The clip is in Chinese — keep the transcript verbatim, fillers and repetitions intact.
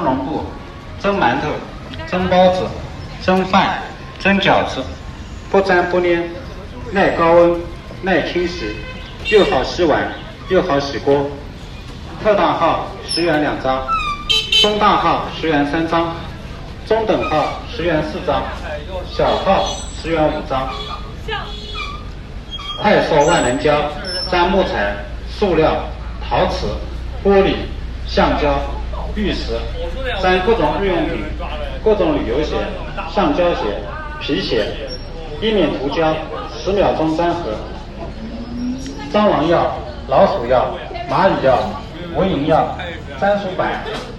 绒布、蒸馒头、蒸包子、蒸饭、蒸饺子，不粘不粘，耐高温、耐侵蚀，又好洗碗又好洗锅。特大号十元两张，中大号十元三张，中等号十元四张，小号十元五张。快塑万能胶沾木材、塑料、陶瓷、玻璃、橡胶、玉石，沾各种日用品、各种旅游鞋、橡胶鞋、皮鞋，一免涂胶，十秒钟粘合。蟑螂药、老鼠药、蚂蚁药、蚊蝇药、粘鼠板、